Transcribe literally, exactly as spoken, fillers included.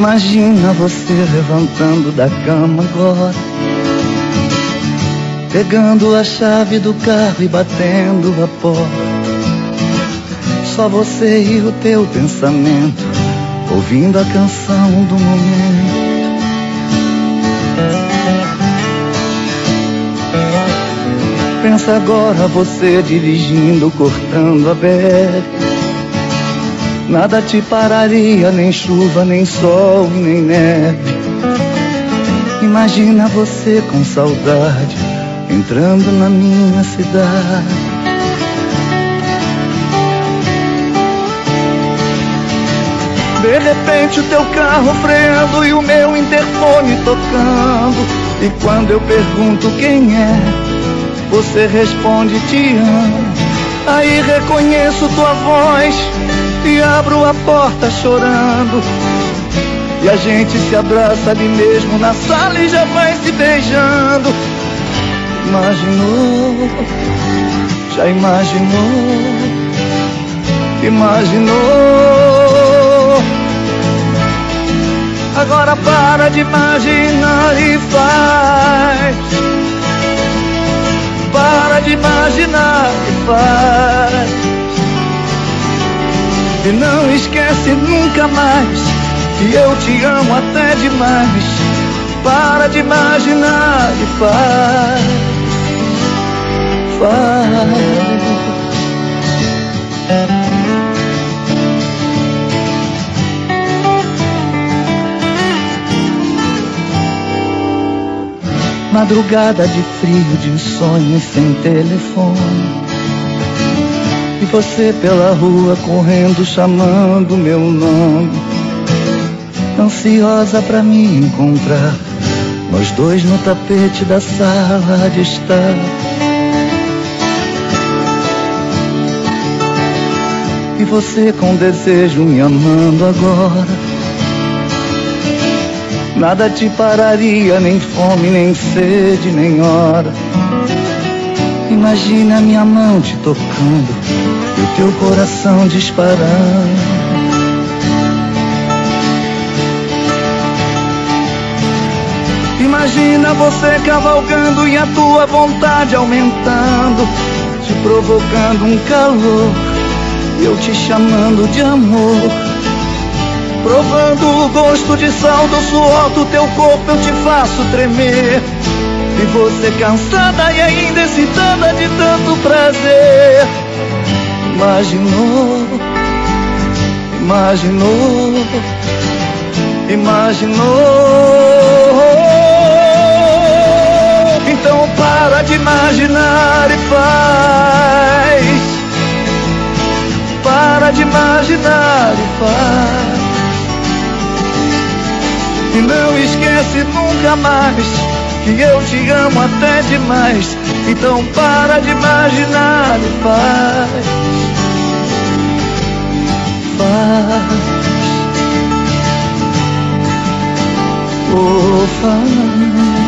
Imagina você levantando da cama agora, pegando a chave do carro e batendo a porta. Só você e o teu pensamento, ouvindo a canção do momento. Pensa agora você dirigindo, cortando a B R. Nada te pararia, nem chuva, nem sol e nem neve. Imagina você com saudade, entrando na minha cidade. De repente o teu carro freando e o meu interfone tocando. E quando eu pergunto quem é, você responde te amo. Aí reconheço tua voz e abro a porta chorando. E a gente se abraça ali mesmo na sala e já vai se beijando. Imaginou, já imaginou, imaginou. Agora para de imaginar e faz. Para de imaginar e faz. E não esquece nunca mais que eu te amo até demais. Para de imaginar e faz. Faz. Madrugada de frio, de insônia sem telefone. E você pela rua correndo, chamando meu nome. Ansiosa pra me encontrar, nós dois no tapete da sala de estar. E você com desejo me amando agora. Nada te pararia, nem fome, nem sede, nem hora. Imagina a minha mão te tocando e o teu coração disparando. Imagina você cavalgando e a tua vontade aumentando, te provocando um calor e eu te chamando de amor. Provando o gosto de sal do suor do teu corpo, eu te faço tremer. E você cansada e ainda excitada de tanto prazer. Imaginou, imaginou, imaginou. Então para de imaginar e faz. Para de imaginar e faz. E não esquece nunca mais que eu te amo até demais. Então para de imaginar e faz. Faz. Oh, faz.